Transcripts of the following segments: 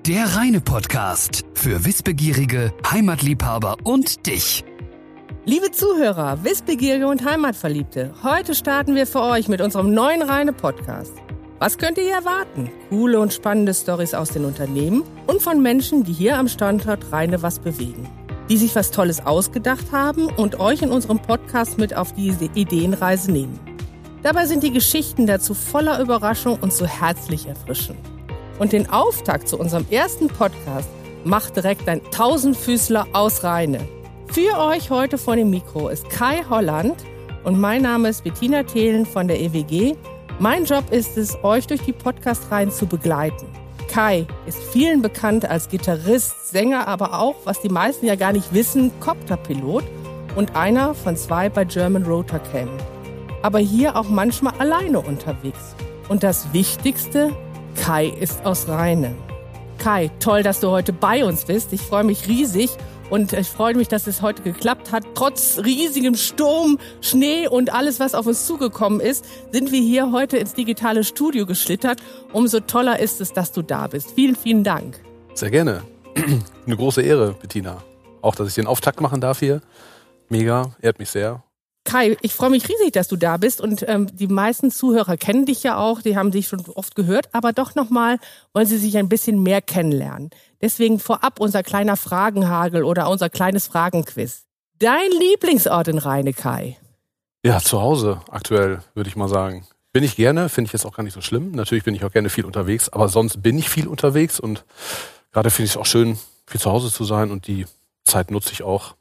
Der Rheine-Podcast für Wissbegierige, Heimatliebhaber und dich. Liebe Zuhörer, Wissbegierige und Heimatverliebte, heute starten wir für euch mit unserem neuen Rheine-Podcast. Was könnt ihr hier erwarten? Coole und spannende Storys aus den Unternehmen und von Menschen, die hier am Standort Rheine was bewegen. Die sich was Tolles ausgedacht haben und euch in unserem Podcast mit auf diese Ideenreise nehmen. Dabei sind die Geschichten dazu voller Überraschung und so herzlich erfrischend. Und den Auftakt zu unserem ersten Podcast macht direkt ein Tausendfüßler aus Rheine. Für euch heute vor dem Mikro ist Kai Holland und mein Name ist Bettina Thelen von der EWG. Mein Job ist es, euch durch die Podcast-Reihen zu begleiten. Kai ist vielen bekannt als Gitarrist, Sänger, aber auch, was die meisten ja gar nicht wissen, Copterpilot und einer von 2 bei German Rotor Cam. Aber hier auch manchmal alleine unterwegs. Und das Wichtigste, Kai ist aus Rheine. Kai, toll, dass du heute bei uns bist. Ich freue mich riesig und ich freue mich, dass es heute geklappt hat. Trotz riesigem Sturm, Schnee und alles, was auf uns zugekommen ist, sind wir hier heute ins digitale Studio geschlittert. Umso toller ist es, dass du da bist. Vielen, vielen Dank. Sehr gerne. Eine große Ehre, Bettina. Auch, dass ich den Auftakt machen darf hier. Mega, ehrt mich sehr. Kai, ich freue mich riesig, dass du da bist und die meisten Zuhörer kennen dich ja auch, die haben dich schon oft gehört, aber doch nochmal wollen sie sich ein bisschen mehr kennenlernen. Deswegen vorab unser kleiner Fragenhagel oder unser kleines Fragenquiz. Dein Lieblingsort in Rheine, Kai? Ja, zu Hause aktuell, würde ich mal sagen. Bin ich gerne, finde ich jetzt auch gar nicht so schlimm. Natürlich bin ich auch gerne viel unterwegs, aber sonst bin ich viel unterwegs und gerade finde ich es auch schön, viel zu Hause zu sein und die Zeit nutze ich auch.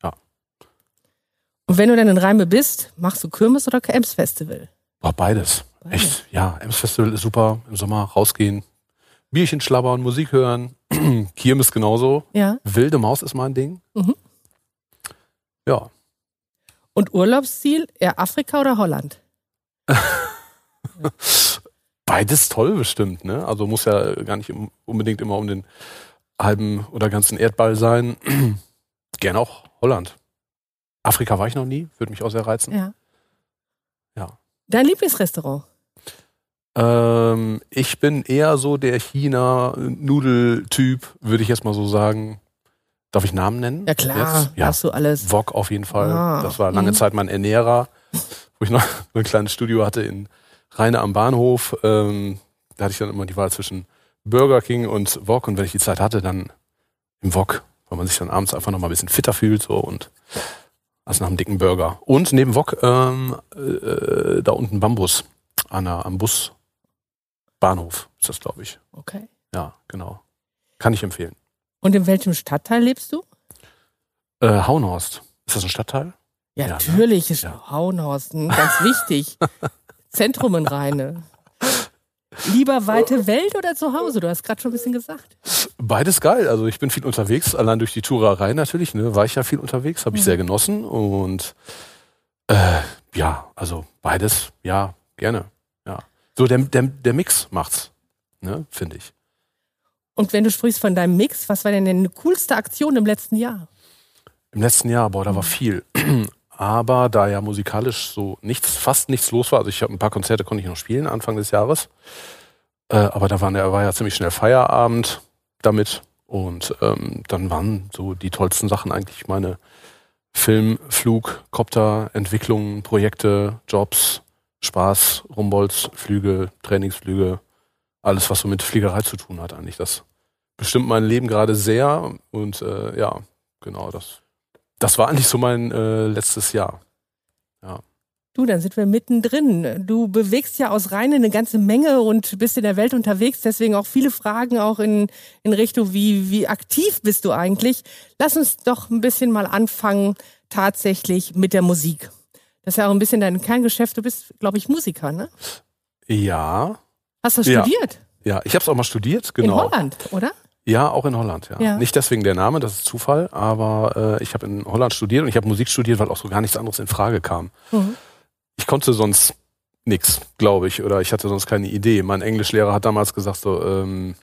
Und wenn du dann in Rheine bist, machst du Kirmes oder Ems-Festival? Oh, beides. Echt, ja. Ems-Festival ist super. Im Sommer rausgehen, Bierchen schlabbern, Musik hören. Kirmes genauso. Ja. Wilde Maus ist mein Ding. Mhm. Ja. Und Urlaubsziel, eher Afrika oder Holland? Beides toll bestimmt, ne? Also muss ja gar nicht unbedingt immer um den halben oder ganzen Erdball sein. Gerne auch Holland. Afrika war ich noch nie, würde mich auch sehr reizen. Ja. Ja. Dein Lieblingsrestaurant? Ich bin eher so der China-Nudel-Typ, würde ich jetzt mal so sagen. Darf ich Namen nennen? Ja klar, jetzt? Ja. Hast du alles. Wok auf jeden Fall. Ah. Das war lange Zeit mein Ernährer, wo ich noch so ein kleines Studio hatte in Rheine am Bahnhof. Da hatte ich dann immer die Wahl zwischen Burger King und Wok. Und wenn ich die Zeit hatte, dann im Wok, weil man sich dann abends einfach noch mal ein bisschen fitter fühlt so und also nach einem dicken Burger. Und neben Wok da unten Bambus am Busbahnhof ist das, glaube ich. Okay. Ja, genau. Kann ich empfehlen. Und in welchem Stadtteil lebst du? Hauenhorst. Ist das ein Stadtteil? Ja, Ja, natürlich ist Ja. Hauenhorst ganz wichtig. Zentrum in Rheine. Lieber weite Welt oder zu Hause? Du hast gerade schon ein bisschen gesagt. Beides geil. Also ich bin viel unterwegs, allein durch die Tourerei natürlich, ne, war ich ja viel unterwegs, habe ich sehr genossen und ja, also beides, ja, gerne. Ja. So der Mix macht's, ne, finde ich. Und wenn du sprichst von deinem Mix, was war denn deine coolste Aktion im letzten Jahr? Im letzten Jahr, da war viel. Aber da ja musikalisch so fast nichts los war, also ich habe ein paar Konzerte konnte ich noch spielen Anfang des Jahres, aber da war ja ziemlich schnell Feierabend damit und dann waren so die tollsten Sachen eigentlich meine Film, Flug, Copter, Entwicklungen, Projekte, Jobs, Spaß, Rumbolz, Flüge, Trainingsflüge, alles was so mit Fliegerei zu tun hat eigentlich. Das bestimmt mein Leben gerade sehr und ja, genau das war eigentlich so mein letztes Jahr. Ja. Du, dann sind wir mittendrin. Du bewegst ja aus Rheine eine ganze Menge und bist in der Welt unterwegs. Deswegen auch viele Fragen auch in Richtung, wie aktiv bist du eigentlich? Lass uns doch ein bisschen mal anfangen tatsächlich mit der Musik. Das ist ja auch ein bisschen dein Kerngeschäft. Du bist, glaube ich, Musiker, ne? Ja. Hast du studiert? Ja, ich habe es auch mal studiert, genau. In Holland, oder? Ja, auch in Holland, ja. Nicht deswegen der Name, das ist Zufall, aber ich habe in Holland studiert und ich habe Musik studiert, weil auch so gar nichts anderes in Frage kam. Mhm. Ich konnte sonst nichts, glaube ich, oder ich hatte sonst keine Idee. Mein Englischlehrer hat damals gesagt so,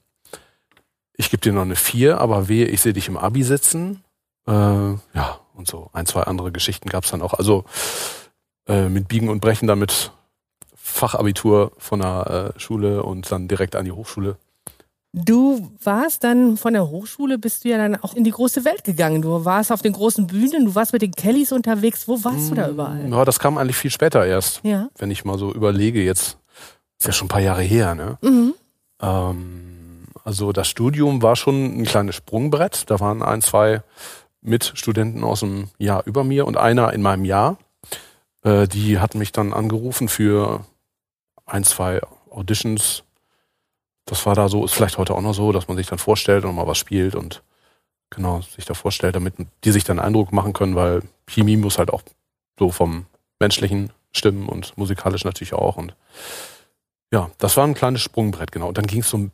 ich gebe dir noch eine 4, aber wehe, ich sehe dich im Abi sitzen. Ja, und so 1, 2 andere Geschichten gab es dann auch. Also mit Biegen und Brechen damit Fachabitur von der Schule und dann direkt an die Hochschule. Du warst dann von der Hochschule, bist du ja dann auch in die große Welt gegangen. Du warst auf den großen Bühnen, du warst mit den Kellys unterwegs. Wo warst du da überall? Ja, das kam eigentlich viel später erst. Ja. Wenn ich mal so überlege, jetzt ist ja schon ein paar Jahre her, ne? Mhm. Also das Studium war schon ein kleines Sprungbrett. Da waren 1, 2 Mitstudenten aus dem Jahr über mir und einer in meinem Jahr. Die hatten mich dann angerufen für 1, 2 Auditions. Das war da so, ist vielleicht heute auch noch so, dass man sich dann vorstellt und mal was spielt und genau sich da vorstellt, damit die sich dann einen Eindruck machen können, weil Chemie muss halt auch so vom Menschlichen stimmen und musikalisch natürlich auch. Und ja, das war ein kleines Sprungbrett, genau. Und dann ging es so,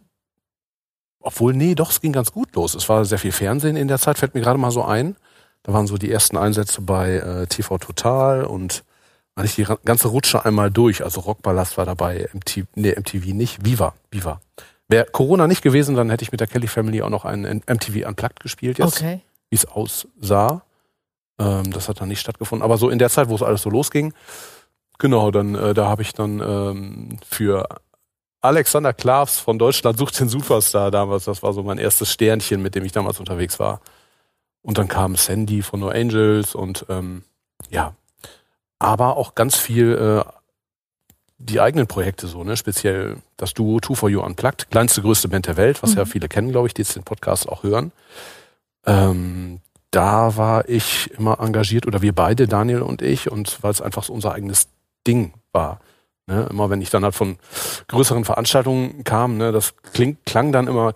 es ging ganz gut los. Es war sehr viel Fernsehen in der Zeit, fällt mir gerade mal so ein. Da waren so die ersten Einsätze bei TV Total und eigentlich die ganze Rutsche einmal durch. Also Rockballast war dabei, MTV nicht, Viva. Wäre Corona nicht gewesen, dann hätte ich mit der Kelly Family auch noch einen MTV Unplugged gespielt jetzt, wie es aussah. Das hat dann nicht stattgefunden. Aber so in der Zeit, wo es alles so losging, genau, dann da habe ich dann für Alexander Klavs von Deutschland sucht den Superstar damals, das war so mein erstes Sternchen, mit dem ich damals unterwegs war. Und dann kam Sandy von No Angels und aber auch ganz viel die eigenen Projekte so, ne? Speziell das Duo 2for You Unplugged, kleinste, größte Band der Welt, was ja viele kennen, glaube ich, die jetzt den Podcast auch hören. Da war ich immer engagiert, oder wir beide, Daniel und ich, und weil es einfach so unser eigenes Ding war. Ne? Immer wenn ich dann halt von größeren Veranstaltungen kam, ne, das klang dann immer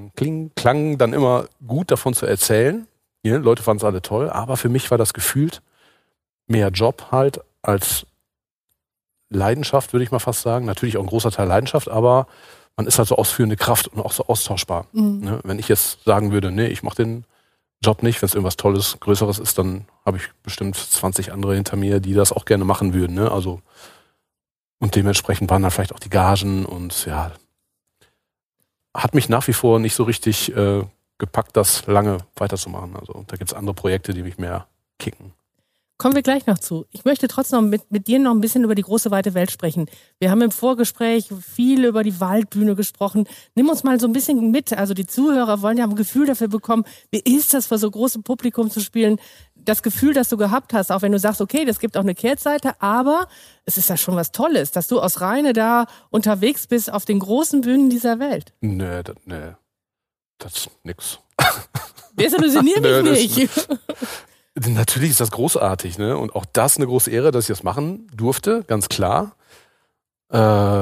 gut davon zu erzählen. Ja, Leute fanden es alle toll, aber für mich war das gefühlt mehr Job halt als Leidenschaft, würde ich mal fast sagen. Natürlich auch ein großer Teil Leidenschaft, aber man ist halt so ausführende Kraft und auch so austauschbar. Ne? Wenn ich jetzt sagen würde, nee, ich mache den Job nicht, wenn es irgendwas Tolles, Größeres ist, dann habe ich bestimmt 20 andere hinter mir, die das auch gerne machen würden. Ne? Also, und dementsprechend waren dann vielleicht auch die Gagen und ja, hat mich nach wie vor nicht so richtig gepackt, das lange weiterzumachen. Also da gibt es andere Projekte, die mich mehr kicken. Kommen wir gleich noch zu. Ich möchte trotzdem mit dir noch ein bisschen über die große, weite Welt sprechen. Wir haben im Vorgespräch viel über die Waldbühne gesprochen. Nimm uns mal so ein bisschen mit. Also die Zuhörer wollen ja ein Gefühl dafür bekommen, wie ist das, vor so großem Publikum zu spielen? Das Gefühl, das du gehabt hast, auch wenn du sagst, okay, das gibt auch eine Kehrseite, aber es ist ja schon was Tolles, dass du aus Rheine da unterwegs bist auf den großen Bühnen dieser Welt. Nee, das ist nix. Desillusionier mich nicht. Natürlich ist das großartig, ne? Und auch das eine große Ehre, dass ich das machen durfte, ganz klar. Ja,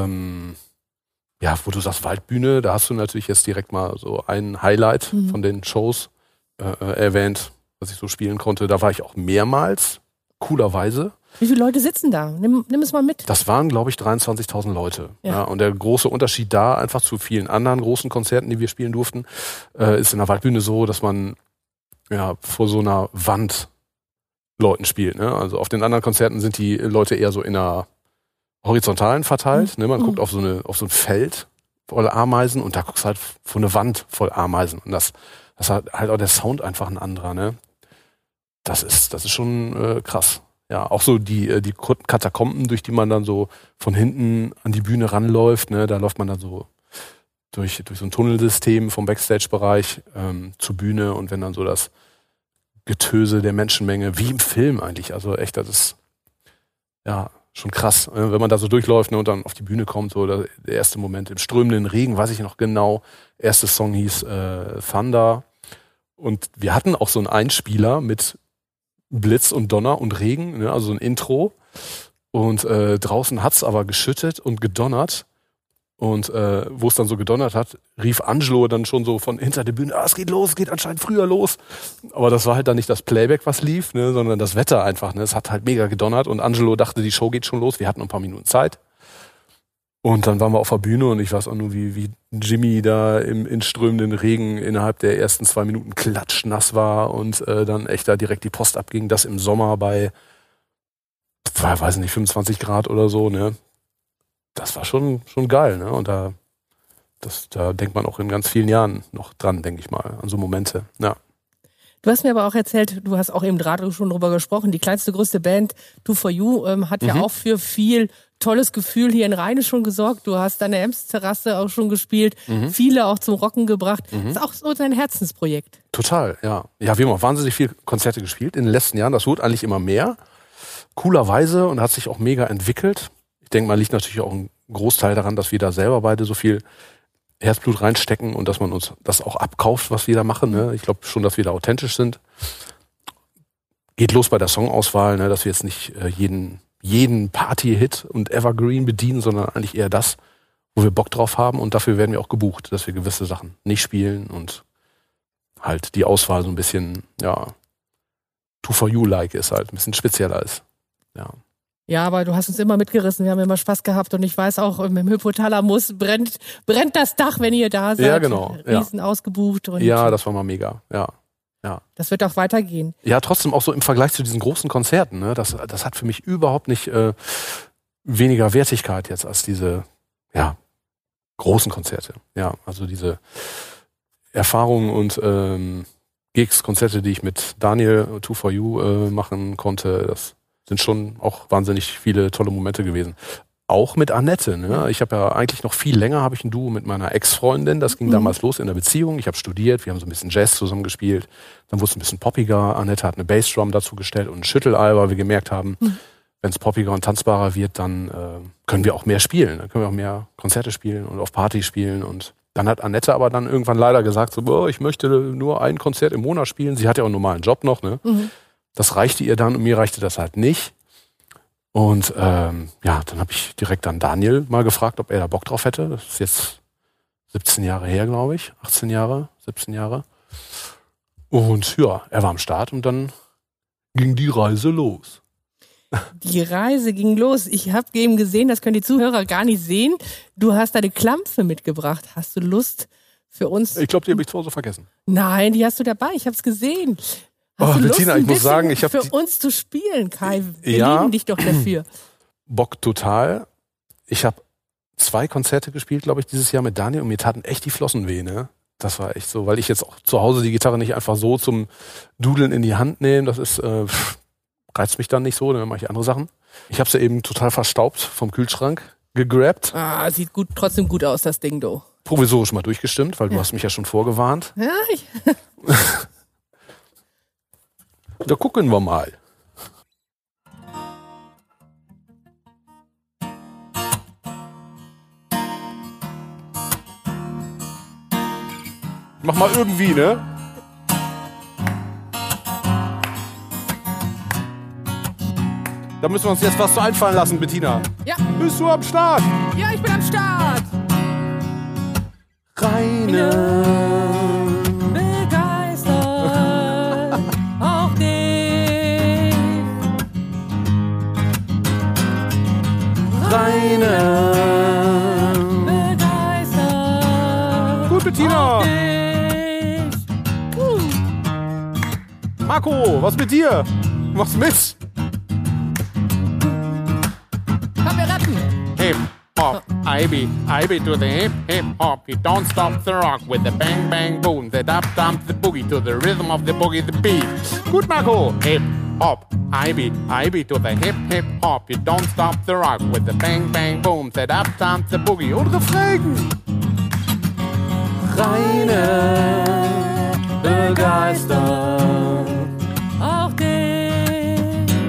wo du sagst Waldbühne, da hast du natürlich jetzt direkt mal so ein Highlight von den Shows erwähnt, was ich so spielen konnte. Da war ich auch mehrmals, coolerweise. Wie viele Leute sitzen da? Nimm es mal mit. Das waren, glaube ich, 23.000 Leute. Ja, und der große Unterschied da einfach zu vielen anderen großen Konzerten, die wir spielen durften, ist in der Waldbühne so, dass man vor so einer Wand Leuten spielt. Ne? Also auf den anderen Konzerten sind die Leute eher so in einer horizontalen verteilt. Ne? Man guckt auf so ein Feld voll Ameisen und da guckst du halt vor eine Wand voll Ameisen. Und das hat halt auch der Sound einfach ein anderer. Ne? Das ist schon krass. Ja, auch so die Katakomben, durch die man dann so von hinten an die Bühne ranläuft. Ne? Da läuft man dann so durch so ein Tunnelsystem vom Backstage-Bereich zur Bühne und wenn dann so das Getöse der Menschenmenge, wie im Film eigentlich, also echt, das ist ja schon krass, wenn man da so durchläuft, ne, und dann auf die Bühne kommt, so der erste Moment im strömenden Regen, weiß ich noch genau, erster Song hieß Thunder und wir hatten auch so einen Einspieler mit Blitz und Donner und Regen, ne, also ein Intro und draußen hat's aber geschüttet und gedonnert. Und wo es dann so gedonnert hat, rief Angelo dann schon so von hinter der Bühne, es geht los, es geht anscheinend früher los. Aber das war halt dann nicht das Playback, was lief, ne, sondern das Wetter einfach. Ne. Es hat halt mega gedonnert und Angelo dachte, die Show geht schon los. Wir hatten noch ein paar Minuten Zeit. Und dann waren wir auf der Bühne und ich weiß auch nur, wie Jimmy da in strömenden Regen innerhalb der ersten 2 Minuten klatschnass war und dann echt da direkt die Post abging. Das im Sommer bei, weiß nicht, 25 Grad oder so, ne. Das war schon geil, ne? Und da denkt man auch in ganz vielen Jahren noch dran, denke ich mal, an so Momente. Ja. Du hast mir aber auch erzählt, du hast auch eben gerade schon drüber gesprochen, die kleinste, größte Band, 2For hat ja auch für viel tolles Gefühl hier in Rheine schon gesorgt. Du hast deine Ems-Terrasse auch schon gespielt, viele auch zum Rocken gebracht. Das ist auch so dein Herzensprojekt. Total, ja. Ja, wir haben auch wahnsinnig viele Konzerte gespielt in den letzten Jahren. Das wurde eigentlich immer mehr. Coolerweise und hat sich auch mega entwickelt. Ich denke mal, liegt natürlich auch ein Großteil daran, dass wir da selber beide so viel Herzblut reinstecken und dass man uns das auch abkauft, was wir da machen. Ne? Ich glaube schon, dass wir da authentisch sind. Geht los bei der Songauswahl, ne? Dass wir jetzt nicht jeden Party-Hit und Evergreen bedienen, sondern eigentlich eher das, wo wir Bock drauf haben. Und dafür werden wir auch gebucht, dass wir gewisse Sachen nicht spielen und halt die Auswahl so ein bisschen, ja, 2For-like ist halt, ein bisschen spezieller ist. Ja. Ja, aber du hast uns immer mitgerissen, wir haben immer Spaß gehabt und ich weiß auch, im Hypothalamus brennt das Dach, wenn ihr da seid. Ja, genau. Riesen ausgebucht. Und ja, das war mal mega, ja. Das wird auch weitergehen. Ja, trotzdem auch so im Vergleich zu diesen großen Konzerten, ne, das hat für mich überhaupt nicht weniger Wertigkeit jetzt als diese, großen Konzerte. Ja, also diese Erfahrungen und Gigs, Konzerte, die ich mit Daniel 2For machen konnte, das sind schon auch wahnsinnig viele tolle Momente gewesen. Auch mit Annette. Ne? Ich habe ja eigentlich noch viel länger habe ich ein Duo mit meiner Ex-Freundin. Das ging damals los in der Beziehung. Ich habe studiert, wir haben so ein bisschen Jazz zusammen gespielt. Dann wurde es ein bisschen poppiger. Annette hat eine Bassdrum dazu gestellt und ein Schüttelei, weil wir gemerkt haben, wenn es poppiger und tanzbarer wird, dann können wir auch mehr spielen. Dann können wir auch mehr Konzerte spielen und auf Partys spielen. Und dann hat Annette aber dann irgendwann leider gesagt, so, ich möchte nur ein Konzert im Monat spielen. Sie hat ja auch einen normalen Job noch, ne? Das reichte ihr dann und mir reichte das halt nicht. Und dann habe ich direkt an Daniel mal gefragt, ob er da Bock drauf hätte. Das ist jetzt 17 Jahre her, glaube ich. 18 Jahre, 17 Jahre. Und ja, er war am Start und dann ging die Reise los. Die Reise ging los. Ich habe eben gesehen, das können die Zuhörer gar nicht sehen. Du hast deine Klampfe mitgebracht. Hast du Lust für uns? Ich glaube, die habe ich zu Hause vergessen. Nein, die hast du dabei. Ich habe es gesehen. Hast du Lust, Bettina, ich muss sagen, ich habe für uns zu spielen, Kai. Wir lieben dich doch dafür. Bock total. Ich habe 2 Konzerte gespielt, glaube ich, dieses Jahr mit Daniel und mir taten echt die Flossen weh, ne? Das war echt so, weil ich jetzt auch zu Hause die Gitarre nicht einfach so zum Dudeln in die Hand nehme. Das ist reizt mich dann nicht so, dann mache ich andere Sachen. Ich habe sie eben total verstaubt vom Kühlschrank gegrabt. Sieht trotzdem gut aus, das Ding, du. Provisorisch mal durchgestimmt, weil du hast mich ja schon vorgewarnt. Ja, Da gucken wir mal. Mach mal irgendwie, ne? Da müssen wir uns jetzt was zu einfallen lassen, Bettina. Ja. Bist du am Start? Ja, ich bin am Start. Reine. Begeistert. Auch dich. Reine. Begeistert. Gut, Bettina. Auch dich. Marco, was mit dir? Mach's mit. Komm, wir rappen. Hip hop, I be to the hip hop. You don't stop the rock with the bang bang boom, the dub dump the boogie to the rhythm of the boogie the beat. Gut, Marco. Hip hop, I be to the hip hop. You don't stop the rock with the bang bang boom, the dub dump the boogie und Refrain. Reine begeistert. Auch dich.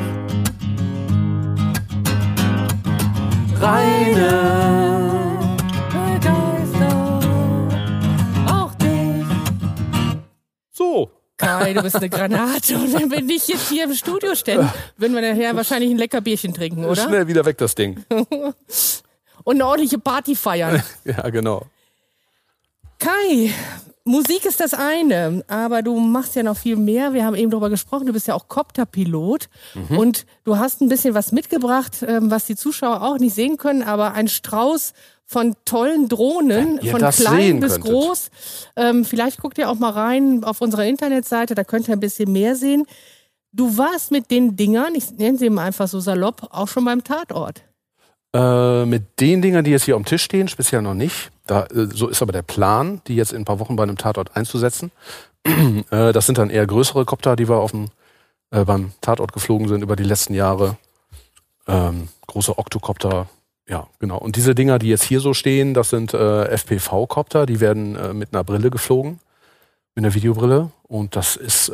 Reine Begeistert. Auch dich. So. Kai, du bist eine Granate. Und wenn wir nicht jetzt hier im Studio stehen, würden wir nachher wahrscheinlich ein lecker Bierchen trinken, oder? Schnell wieder weg, das Ding. Und eine ordentliche Party feiern. Ja, genau. Kai, Musik ist das eine, aber du machst ja noch viel mehr. Wir haben eben darüber gesprochen, du bist ja auch Copterpilot und du hast ein bisschen was mitgebracht, was die Zuschauer auch nicht sehen können, aber ein Strauß von tollen Drohnen, von klein bis groß. Vielleicht guckt ihr auch mal rein auf unserer Internetseite, da könnt ihr ein bisschen mehr sehen. Du warst mit den Dingern, ich nenne sie mal einfach so salopp, auch schon beim Tatort. Mit den Dingern, die jetzt hier am Tisch stehen, speziell noch nicht. So ist aber der Plan, die jetzt in ein paar Wochen bei einem Tatort einzusetzen. Das sind dann eher größere Kopter, die wir beim Tatort geflogen sind über die letzten Jahre. Große Oktokopter, ja, genau. Und diese Dinger, die jetzt hier so stehen, das sind FPV-Kopter, die werden mit einer Brille geflogen, mit einer Videobrille. Und das ist,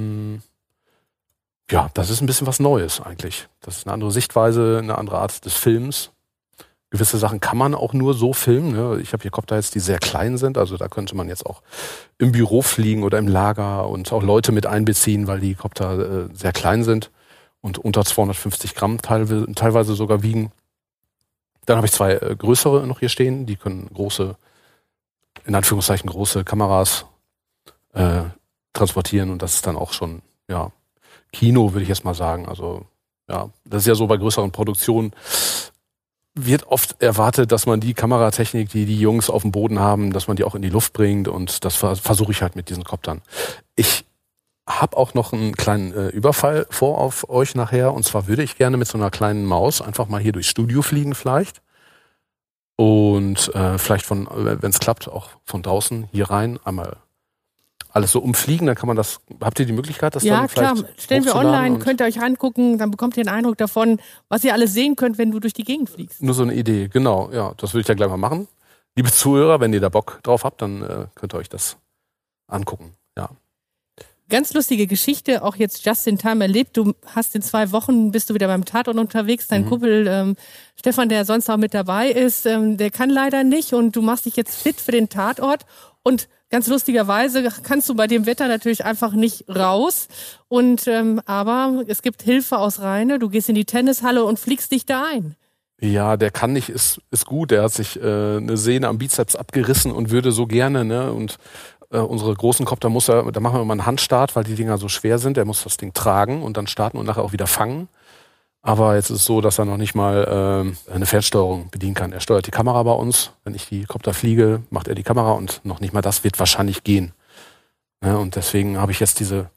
das ist ein bisschen was Neues eigentlich. Das ist eine andere Sichtweise, eine andere Art des Films. Gewisse Sachen kann man auch nur so filmen. Ne? Ich habe hier Kopter jetzt, die sehr klein sind. Also da könnte man jetzt auch im Büro fliegen oder im Lager und auch Leute mit einbeziehen, weil die Kopter sehr klein sind und unter 250 Gramm teilweise sogar wiegen. Dann habe ich 2 größere noch hier stehen. Die können in Anführungszeichen große Kameras transportieren. Und das ist dann auch schon, ja, Kino, würde ich jetzt mal sagen. Also ja, das ist ja so bei größeren Produktionen. Wird oft erwartet, dass man die Kameratechnik, die die Jungs auf dem Boden haben, dass man die auch in die Luft bringt, und das versuche ich halt mit diesen Koptern. Ich habe auch noch einen kleinen Überfall vor auf euch nachher, und zwar würde ich gerne mit so einer kleinen Maus einfach mal hier durchs Studio fliegen vielleicht und vielleicht wenn es klappt, auch von draußen hier rein einmal alles so umfliegen, dann kann man das, habt ihr die Möglichkeit, das dann vielleicht klar, stellen wir online, könnt ihr euch angucken, dann bekommt ihr einen Eindruck davon, was ihr alles sehen könnt, wenn du durch die Gegend fliegst. Nur so eine Idee, genau, ja, das würde ich ja gleich mal machen. Liebe Zuhörer, wenn ihr da Bock drauf habt, dann könnt ihr euch das angucken, ja. Ganz lustige Geschichte, auch jetzt just in time erlebt. Du hast in 2 Wochen, bist du wieder beim Tatort unterwegs. Dein Kumpel Stefan, der sonst auch mit dabei ist, der kann leider nicht, und du machst dich jetzt fit für den Tatort. Und ganz lustigerweise kannst du bei dem Wetter natürlich einfach nicht raus. Und aber es gibt Hilfe aus Rheine. Du gehst in die Tennishalle und fliegst dich da ein. Ja, der kann nicht, ist gut. Der hat sich eine Sehne am Bizeps abgerissen und würde so gerne, ne, und unsere großen Kopter da machen wir immer einen Handstart, weil die Dinger so schwer sind. Der muss das Ding tragen und dann starten und nachher auch wieder fangen. Aber jetzt ist es so, dass er noch nicht mal eine Fernsteuerung bedienen kann. Er steuert die Kamera bei uns. Wenn ich die Kopter fliege, macht er die Kamera, und noch nicht mal das wird wahrscheinlich gehen. Ja, und deswegen habe ich jetzt diese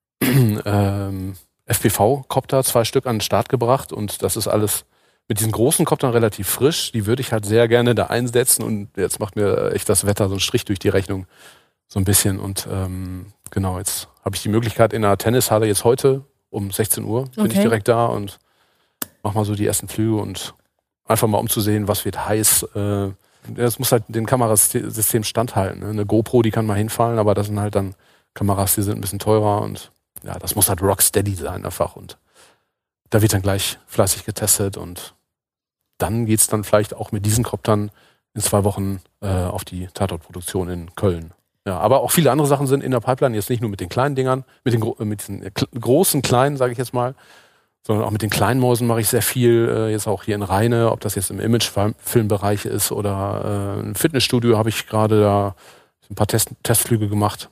FPV-Kopter, 2 Stück an den Start gebracht, und das ist alles mit diesen großen Koptern relativ frisch. Die würde ich halt sehr gerne da einsetzen, und jetzt macht mir echt das Wetter so einen Strich durch die Rechnung. So ein bisschen, und genau, jetzt habe ich die Möglichkeit in der Tennishalle jetzt heute um 16 Uhr bin ich direkt da und mach mal so die ersten Flüge und einfach mal umzusehen, was wird heiß. Das muss halt dem Kamerasystem standhalten. Ne? Eine GoPro, die kann mal hinfallen, aber das sind halt dann Kameras, die sind ein bisschen teurer, und ja, das muss halt rocksteady sein einfach, und da wird dann gleich fleißig getestet, und dann geht's dann vielleicht auch mit diesen Koptern in 2 Wochen auf die Tatortproduktion in Köln. Ja, aber auch viele andere Sachen sind in der Pipeline, jetzt nicht nur mit den kleinen Dingern, mit diesen großen, kleinen, sage ich jetzt mal, sondern auch mit den kleinen Mäusen mache ich sehr viel, jetzt auch hier in Rheine, ob das jetzt im Imagefilmbereich ist oder ein Fitnessstudio, habe ich gerade da ein paar Testflüge gemacht.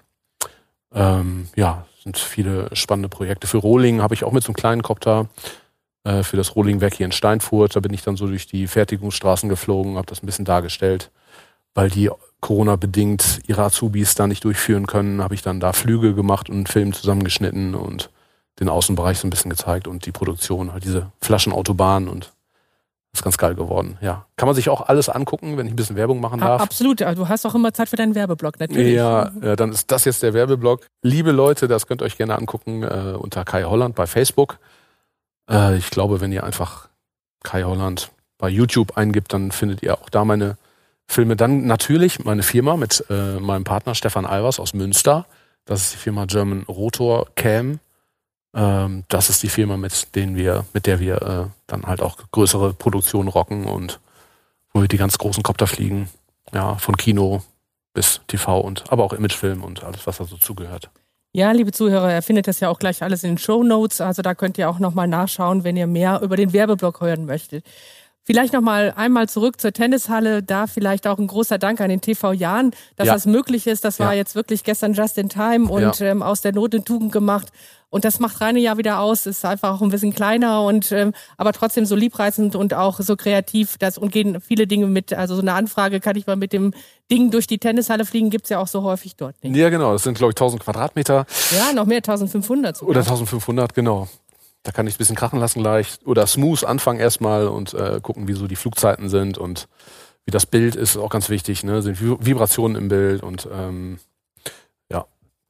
Ja, sind viele spannende Projekte. Für Rohling habe ich auch mit so einem kleinen Kopter für das Rohlingwerk hier in Steinfurt, da bin ich dann so durch die Fertigungsstraßen geflogen, habe das ein bisschen dargestellt, weil die Corona-bedingt ihre Azubis da nicht durchführen können, habe ich dann da Flüge gemacht und einen Film zusammengeschnitten und den Außenbereich so ein bisschen gezeigt und die Produktion, halt diese Flaschenautobahn, und das ist ganz geil geworden. Ja, kann man sich auch alles angucken, wenn ich ein bisschen Werbung machen darf. Absolut, du hast auch immer Zeit für deinen Werbeblock, natürlich. Ja, dann ist das jetzt der Werbeblock. Liebe Leute, das könnt ihr euch gerne angucken unter Kai Holland bei Facebook. Ich glaube, wenn ihr einfach Kai Holland bei YouTube eingibt, dann findet ihr auch da meine Filme. Dann natürlich meine Firma mit meinem Partner Stefan Albers aus Münster. Das ist die Firma German Rotor Cam. Das ist die Firma, mit der wir dann halt auch größere Produktionen rocken und wo wir die ganz großen Kopter fliegen. Ja, von Kino bis TV und aber auch Imagefilm und alles, was da so zugehört. Ja, liebe Zuhörer, ihr findet das ja auch gleich alles in den Shownotes. Also da könnt ihr auch nochmal nachschauen, wenn ihr mehr über den Werbeblock hören möchtet. Vielleicht nochmal einmal zurück zur Tennishalle. Da vielleicht auch ein großer Dank an den TV Jahn, dass das möglich ist. Das war jetzt wirklich gestern just in time und aus der Not eine Tugend gemacht. Und das macht Rheine ja wieder aus. Ist einfach auch ein bisschen kleiner und aber trotzdem so liebreizend und auch so kreativ. Und gehen viele Dinge mit. Also so eine Anfrage, kann ich mal mit dem Ding durch die Tennishalle fliegen, gibt's ja auch so häufig dort nicht. Ja, genau. Das sind, glaube ich, 1000 Quadratmeter. Ja, noch mehr, 1500 sogar. Oder 1500, genau. Da kann ich es ein bisschen krachen lassen leicht. Oder smooth anfangen erstmal und gucken, wie so die Flugzeiten sind und wie das Bild ist auch ganz wichtig. Ne? Sind Vibrationen im Bild und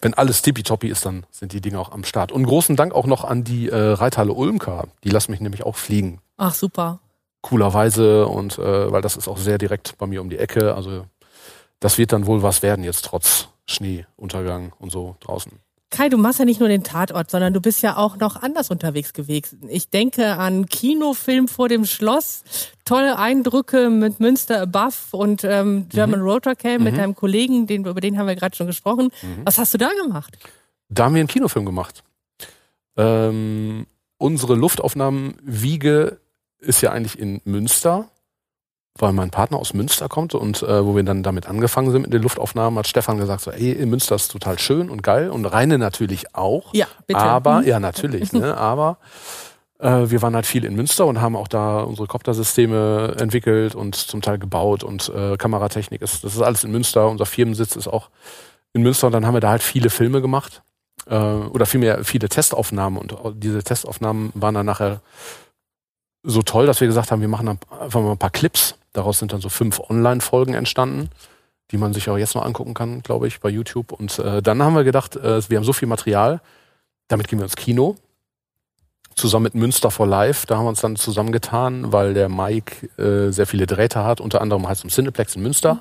wenn alles tippitoppi ist, dann sind die Dinge auch am Start. Und großen Dank auch noch an die Reithalle Ulmka. Die lassen mich nämlich auch fliegen. Ach, super. Coolerweise und weil das ist auch sehr direkt bei mir um die Ecke. Also das wird dann wohl was werden jetzt trotz Schneeuntergang und so draußen. Kai, du machst ja nicht nur den Tatort, sondern du bist ja auch noch anders unterwegs gewesen. Ich denke an Kinofilm vor dem Schloss, tolle Eindrücke mit Münster Above und German Rotorcam mit deinem Kollegen, über den haben wir gerade schon gesprochen. Was hast du da gemacht? Da haben wir einen Kinofilm gemacht. Unsere Luftaufnahmen-Wiege ist ja eigentlich in Münster, weil mein Partner aus Münster kommt und wo wir dann damit angefangen sind mit den Luftaufnahmen, hat Stefan gesagt, so, ey, in Münster ist total schön und geil und Rheine natürlich auch. Ja, bitte. Aber, ja natürlich, ne, aber wir waren halt viel in Münster und haben auch da unsere Koptersysteme entwickelt und zum Teil gebaut und Kameratechnik das ist alles in Münster, unser Firmensitz ist auch in Münster und dann haben wir da halt viele Filme gemacht oder vielmehr viele Testaufnahmen und diese Testaufnahmen waren dann nachher so toll, dass wir gesagt haben, wir machen dann einfach mal ein paar Clips. Daraus sind dann so 5 Online-Folgen entstanden, die man sich auch jetzt noch angucken kann, glaube ich, bei YouTube. Und dann haben wir gedacht, wir haben so viel Material, damit gehen wir ins Kino. Zusammen mit Münster for Life, da haben wir uns dann zusammengetan, weil der Mike sehr viele Drähte hat, unter anderem halt zum Cineplex in Münster.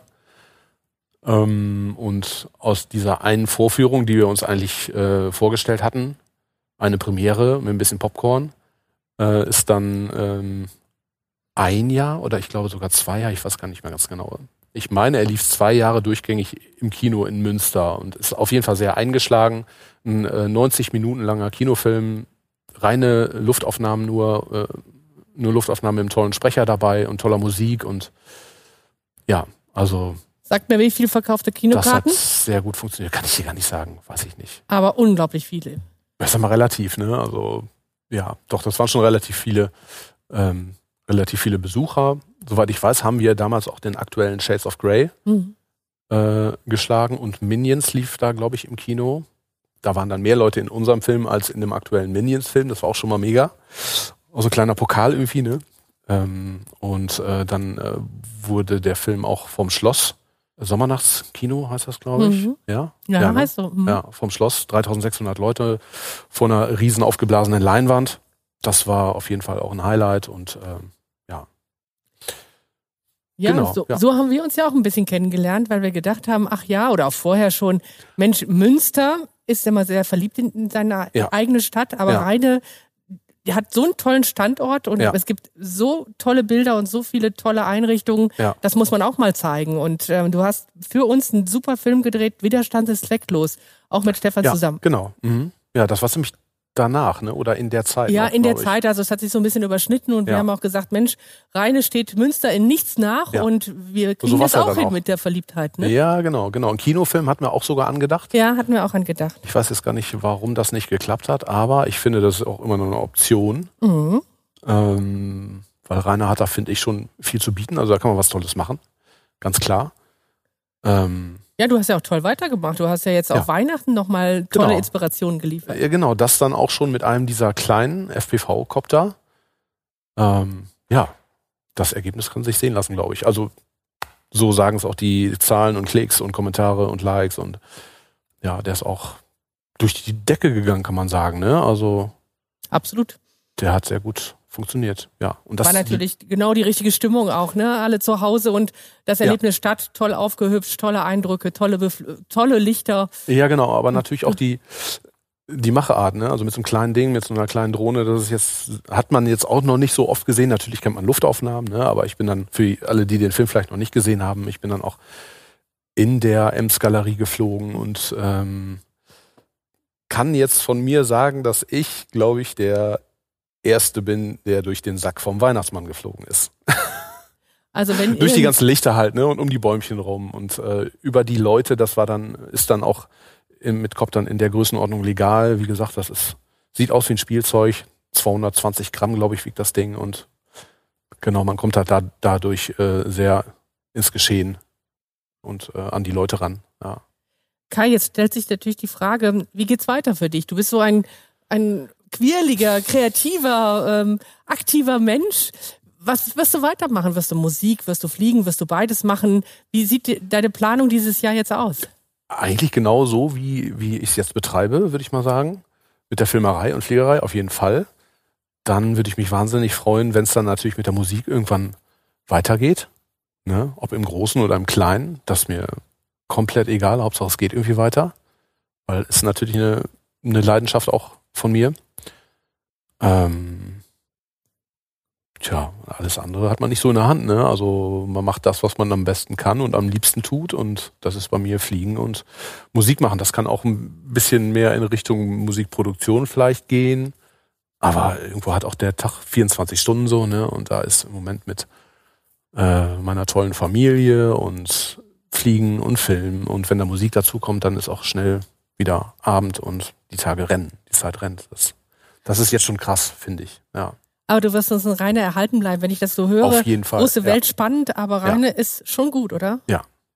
Und aus dieser einen Vorführung, die wir uns eigentlich vorgestellt hatten, eine Premiere mit ein bisschen Popcorn, ist dann 1 Jahr oder ich glaube sogar 2 Jahre, ich weiß gar nicht mehr ganz genau. Ich meine, er lief 2 Jahre durchgängig im Kino in Münster und ist auf jeden Fall sehr eingeschlagen. Ein 90 Minuten langer Kinofilm, reine Luftaufnahmen nur Luftaufnahmen mit einem tollen Sprecher dabei und toller Musik und ja, also... Sagt mir, wie viel verkaufte Kinokarten? Das hat sehr gut funktioniert, kann ich dir gar nicht sagen, weiß ich nicht. Aber unglaublich viele. Das ist ja mal relativ, ne, also... Ja, doch, das waren schon relativ viele Besucher. Soweit ich weiß, haben wir damals auch den aktuellen Shades of Grey geschlagen und Minions lief da, glaube ich, im Kino. Da waren dann mehr Leute in unserem Film als in dem aktuellen Minions-Film. Das war auch schon mal mega. Also ein kleiner Pokal irgendwie, ne? Dann wurde der Film auch vom Schloss, Sommernachtskino heißt das, glaube ich. Ja, ne? Heißt so. Ja, vom Schloss, 3600 Leute vor einer riesen aufgeblasenen Leinwand. Das war auf jeden Fall auch ein Highlight und ja. Ja, genau, so haben wir uns ja auch ein bisschen kennengelernt, weil wir gedacht haben, ach ja, oder auch vorher schon, Mensch, Münster ist immer sehr verliebt in seine eigene Stadt, aber Rheine hat so einen tollen Standort und es gibt so tolle Bilder und so viele tolle Einrichtungen, das muss man auch mal zeigen. Und du hast für uns einen super Film gedreht, Widerstand ist zwecklos, auch mit Stefan zusammen. Genau. Ja, das war ziemlich danach, ne? Oder in der Zeit. Ja, noch, in der Zeit, also es hat sich so ein bisschen überschnitten und wir haben auch gesagt, Mensch, Rheine steht Münster in nichts nach und wir kriegen das auch hin mit der Verliebtheit. Ne? Ja, genau. Einen Kinofilm hatten wir auch sogar angedacht. Ja, hatten wir auch angedacht. Ich weiß jetzt gar nicht, warum das nicht geklappt hat, aber ich finde, das ist auch immer noch eine Option. Weil Rainer hat da, finde ich, schon viel zu bieten. Also da kann man was Tolles machen. Ganz klar. Ja, du hast ja auch toll weitergemacht. Du hast ja jetzt auf Weihnachten nochmal tolle Inspirationen geliefert. Ja, genau. Das dann auch schon mit einem dieser kleinen FPV-Copter. Das Ergebnis kann sich sehen lassen, glaube ich. Also so sagen es auch die Zahlen und Klicks und Kommentare und Likes und ja, der ist auch durch die Decke gegangen, kann man sagen. Ne? Also absolut. Der hat sehr gut funktioniert, ja. Und das war natürlich genau die richtige Stimmung auch, ne? Alle zu Hause und das Erlebnis Stadt, toll aufgehübscht, tolle Eindrücke, tolle Lichter. Ja, genau, aber natürlich auch die Machart, ne? Also mit so einem kleinen Ding, mit so einer kleinen Drohne, das ist jetzt, hat man jetzt auch noch nicht so oft gesehen. Natürlich kennt man Luftaufnahmen, ne? Aber ich bin dann, für alle, die den Film vielleicht noch nicht gesehen haben, ich bin dann auch in der Ems-Galerie geflogen und kann jetzt von mir sagen, dass ich, glaube ich, der Erste bin, der durch den Sack vom Weihnachtsmann geflogen ist. Also wenn durch die ganzen Lichter halt, ne, und um die Bäumchen rum und über die Leute, ist dann auch mit Koptern in der Größenordnung legal. Wie gesagt, sieht aus wie ein Spielzeug, 220 Gramm, glaube ich, wiegt das Ding und genau, man kommt halt dadurch sehr ins Geschehen und an die Leute ran. Ja. Kai, jetzt stellt sich natürlich die Frage, wie geht's weiter für dich? Du bist so ein quirliger, kreativer, aktiver Mensch. Was wirst du weitermachen? Wirst du Musik, wirst du fliegen, wirst du beides machen? Wie sieht deine Planung dieses Jahr jetzt aus? eigentlich genau so, wie ich es jetzt betreibe, würde ich mal sagen. Mit der Filmerei und Fliegerei auf jeden Fall. Dann würde ich mich wahnsinnig freuen, wenn es dann natürlich mit der Musik irgendwann weitergeht. Ne? Ob im Großen oder im Kleinen, das ist mir komplett egal. Hauptsache es geht irgendwie weiter. Weil es ist natürlich eine Leidenschaft auch von mir. Alles andere hat man nicht so in der Hand. Ne? Also man macht das, was man am besten kann und am liebsten tut. Und das ist bei mir Fliegen und Musik machen. Das kann auch ein bisschen mehr in Richtung Musikproduktion vielleicht gehen. Aber irgendwo hat auch der Tag 24 Stunden so. Ne? Und da ist im Moment mit meiner tollen Familie und Fliegen und Filmen. Und wenn da Musik dazu kommt, dann ist auch schnell wieder Abend und die Tage rennen. Die Zeit rennt. Das ist jetzt schon krass, finde ich. Ja. Aber du wirst uns ein Rainer erhalten bleiben, wenn ich das so höre. Auf jeden Fall. Große Welt, spannend, aber Rainer ist schon gut, oder? Ja.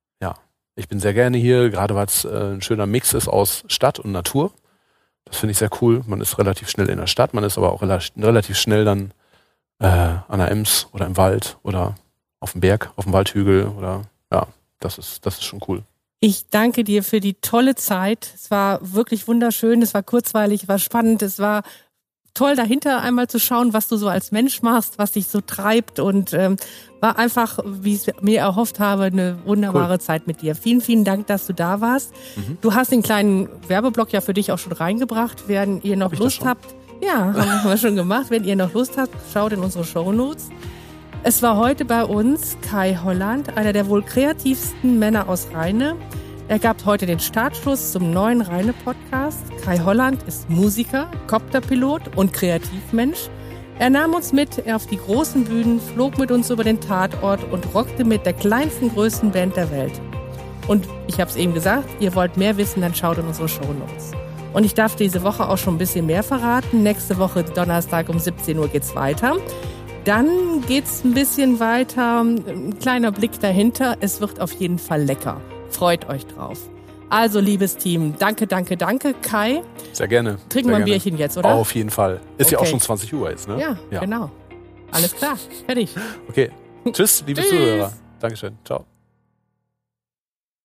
Ich bin sehr gerne hier, gerade weil es ein schöner Mix ist aus Stadt und Natur. Das finde ich sehr cool. Man ist relativ schnell in der Stadt, man ist aber auch relativ schnell dann an der Ems oder im Wald oder auf dem Berg, auf dem Waldhügel oder das ist schon cool. Ich danke dir für die tolle Zeit. Es war wirklich wunderschön, es war kurzweilig, es war spannend, es war toll dahinter einmal zu schauen, was du so als Mensch machst, was dich so treibt und war einfach, wie ich es mir erhofft habe, eine wunderbare Zeit mit dir. Vielen, vielen Dank, dass du da warst. Du hast den kleinen Werbeblock ja für dich auch schon reingebracht. Wenn ihr noch Lust habt, ja, haben wir schon gemacht. Wenn ihr noch Lust habt, schaut in unsere Shownotes. Es war heute bei uns Kai Holland, einer der wohl kreativsten Männer aus Rheine. Er gab heute den Startschuss zum neuen Rheine-Podcast. Kai Holland ist Musiker, Copterpilot und Kreativmensch. Er nahm uns mit auf die großen Bühnen, flog mit uns über den Tatort und rockte mit der kleinsten, größten Band der Welt. Und ich habe es eben gesagt, ihr wollt mehr wissen, dann schaut in unsere Shownotes. Und ich darf diese Woche auch schon ein bisschen mehr verraten. Nächste Woche Donnerstag um 17 Uhr geht's weiter. Dann geht's ein bisschen weiter, ein kleiner Blick dahinter. Es wird auf jeden Fall lecker. Freut euch drauf. Also, liebes Team, danke. Kai. Sehr gerne. Trinken wir ein Bierchen jetzt, oder? Auf jeden Fall. Ist ja auch schon 20 Uhr jetzt, ne? Ja, genau. Alles klar. Fertig. Okay. Tschüss, liebe Zuhörer. Dankeschön. Ciao.